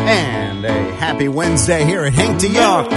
And a happy Wednesday here at Hank to You. Not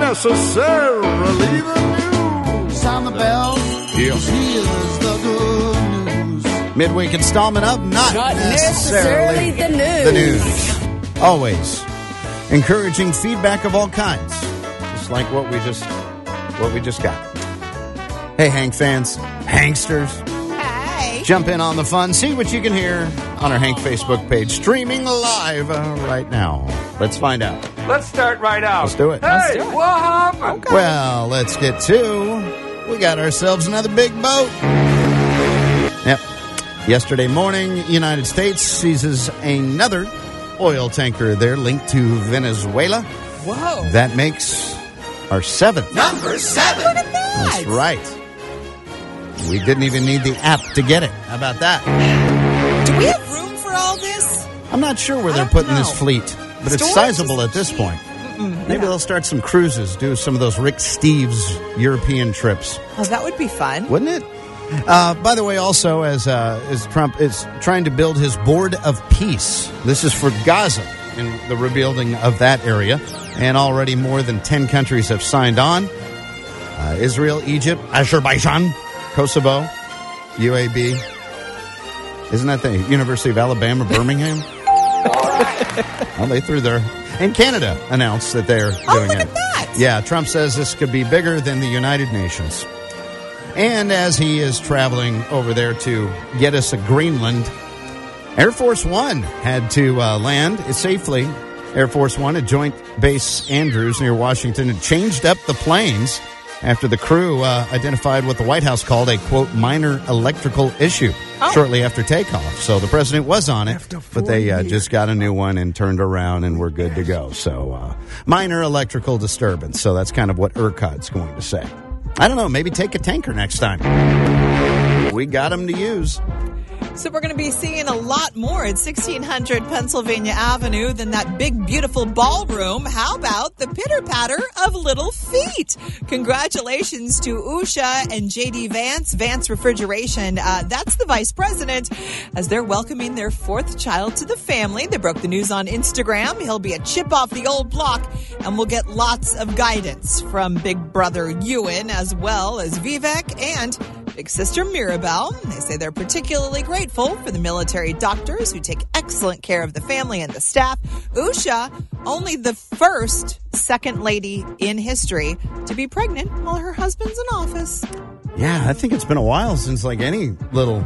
necessarily the news. Sound the bell. Here's the good news. Midweek installment of Not necessarily the news. The news. Always encouraging feedback of all kinds. Just like what we just got. Hey, Hank fans, Hanksters. Hey. Jump in on the fun. See what you can hear on our Hank Facebook page. Streaming live right now. Let's find out. Let's start right out. Let's do it. Hey, what happened? Okay. Well, let's get to. We got ourselves another big boat. Yep. Yesterday morning, United States seizes another oil tanker there linked to Venezuela. Whoa. That makes our seventh. Number 7. Look at that. That's right. We didn't even need the app to get it. How about that? Do we have room for all this? I'm not sure where I they're don't putting know. this fleet, but it's Storage sizable is at this cheap. point. Maybe they'll start some cruises, do some of those Rick Steves European trips. Oh, that would be fun. Wouldn't it? By the way, also, as Trump is trying to build his board of peace, this is for Gaza and the rebuilding of that area. And already more than 10 countries have signed on. Israel, Egypt, Azerbaijan, Kosovo, UAB. Isn't that the University of Alabama, Birmingham? Well, they threw their... And Canada announced that they're doing look it. at that. Yeah, Trump says this could be bigger than the United Nations. And as he is traveling over there to get us a Greenland, Air Force One had to land safely. Air Force One at Joint Base Andrews near Washington had changed up the planes after the crew identified what the White House called a, quote, minor electrical issue shortly after takeoff. So the president was on it, but they just got a new one and turned around and we're good to go. So minor electrical disturbance. So that's kind of what ERCOT's going to say. I don't know, maybe take a tanker next time. We got them to use. So we're going to be seeing a lot more at 1600 Pennsylvania Avenue than that big, beautiful ballroom. How about the pitter-patter of little feet? Congratulations to Usha and J.D. Vance Refrigeration. That's the vice president, as they're welcoming their 4th child to the family. They broke the news on Instagram. He'll be a chip off the old block, and we'll get lots of guidance from big brother Ewan, as well as Vivek and big sister Mirabelle. They say they're particularly grateful for the military doctors who take excellent care of the family and the staff. Usha, only the first second lady in history to be pregnant while her husband's in office. Yeah, I think it's been a while since like any little...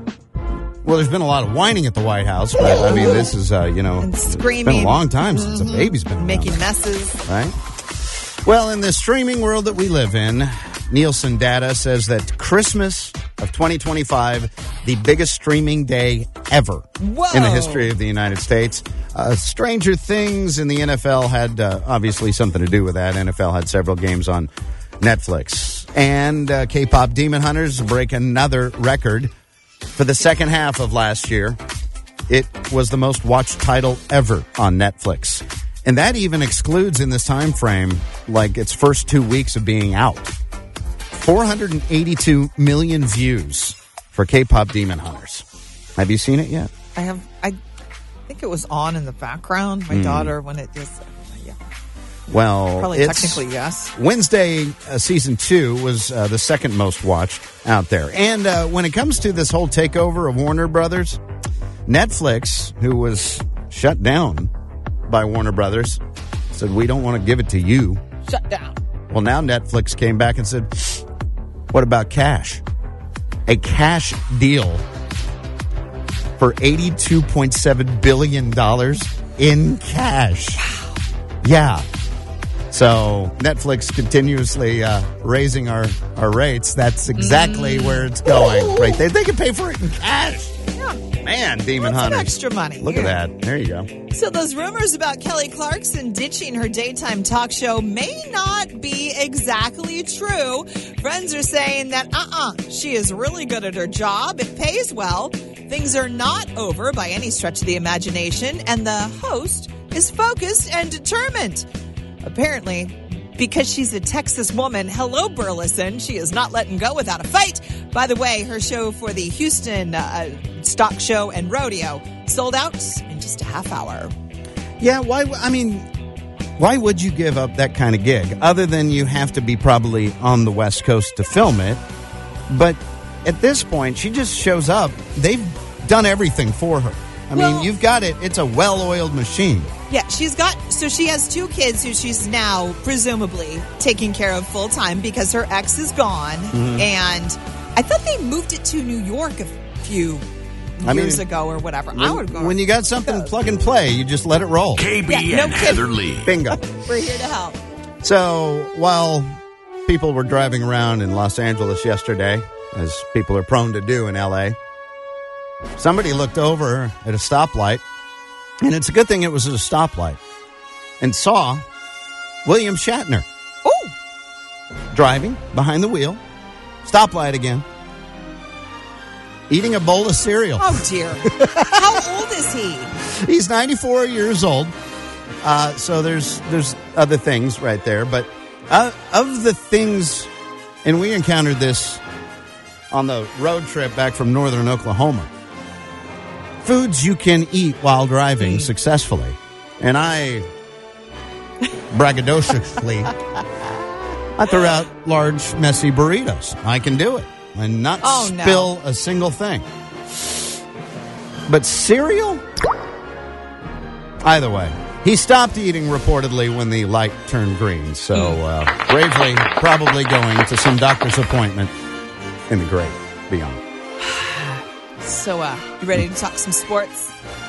Well, there's been a lot of whining at the White House, but I mean, this is, And screaming. It's been a long time since a baby's been around. Making messes. Right? Well, in the streaming world that we live in, Nielsen data says that Christmas of 2025, the biggest streaming day ever Whoa. in the history of the United States. Stranger Things in the NFL had obviously something to do with that. NFL had several games on Netflix. And K-pop Demon Hunters break another record for the second half of last year. It was the most watched title ever on Netflix. And that even excludes in this time frame, like its first 2 weeks of being out. 482 million views for K-pop Demon Hunters. Have you seen it yet? I think it was on in the background. My daughter, when it just, yeah. Well, Probably technically, yes. Wednesday, season 2 was the second most watched out there. And when it comes to this whole takeover of Warner Brothers, Netflix, who was shut down by Warner Brothers, said, we don't want to give it to you. Shut down. Well, now Netflix came back and said, what about cash? A cash deal for $82.7 billion in cash. Wow. Yeah. So Netflix continuously raising our rates. That's exactly where it's going. Right there. They can pay for it in cash. Yeah. Man, Demon Lots of Hunters. extra money. Look at that. There you go. So those rumors about Kelly Clarkson ditching her daytime talk show may not be exactly true. Friends are saying that, she is really good at her job. It pays well. Things are not over by any stretch of the imagination. And the host is focused and determined. Apparently, because she's a Texas woman, hello, Burleson, she is not letting go without a fight. By the way, her show for the Houston Stock Show and Rodeo sold out in just a half hour. Yeah, why would you give up that kind of gig? Other than you have to be probably on the West Coast to film it. But at this point, she just shows up. They've done everything for her. I mean, you've got it. It's a well-oiled machine. Yeah, she has 2 kids who she's now presumably taking care of full time because her ex is gone. Mm-hmm. And I thought they moved it to New York a few years ago or whatever. I would go. When you got something plug and play, you just let it roll. KB and Heather Lee. Bingo. We're here to help. So while people were driving around in Los Angeles yesterday, as people are prone to do in L.A., somebody looked over at a stoplight, and it's a good thing it was at a stoplight, and saw William Shatner. Oh! Driving behind the wheel, stoplight again, eating a bowl of cereal. Oh, dear. How old is he? He's 94 years old. So there's other things right there. But of the things, and we encountered this on the road trip back from northern Oklahoma, foods you can eat while driving successfully. And I, braggadociously, I threw out large, messy burritos. I can do it and not spill a single thing. But cereal? Either way. He stopped eating reportedly when the light turned green. So bravely probably going to some doctor's appointment in the great beyond. So, you ready to talk some sports?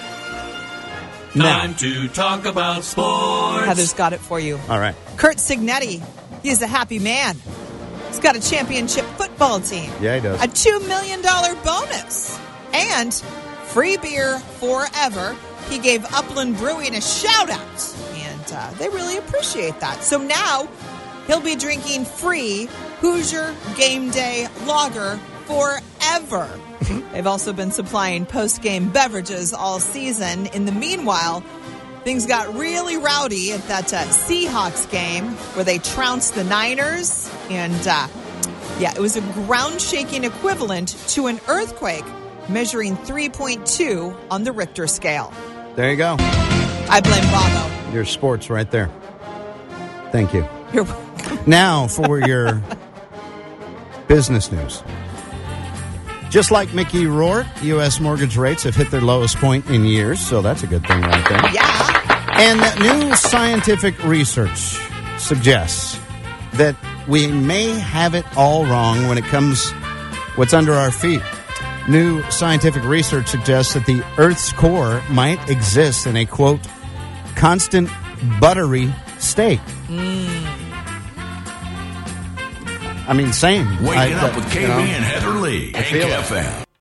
Time to talk about sports. Heather's got it for you. All right. Kurt Signetti, he's a happy man. He's got a championship football team. Yeah, he does. A $2 million bonus. And free beer forever. He gave Upland Brewing a shout-out. And they really appreciate that. So now he'll be drinking free Hoosier Game Day Lager forever. They've also been supplying post-game beverages all season. In the meanwhile, things got really rowdy at that Seahawks game where they trounced the Niners. And, it was a ground-shaking equivalent to an earthquake measuring 3.2 on the Richter scale. There you go. I blame Bobo. Your sports right there. Thank you. You're welcome. Now for your business news. Just like Mickey Rourke, U.S. mortgage rates have hit their lowest point in years, so that's a good thing right there. Yeah. And new scientific research suggests that we may have it all wrong when it comes what's under our feet. New scientific research suggests that the Earth's core might exist in a, quote, constant buttery state. I mean, same. Waking up with KB and Heather Lee. I feel it. FM.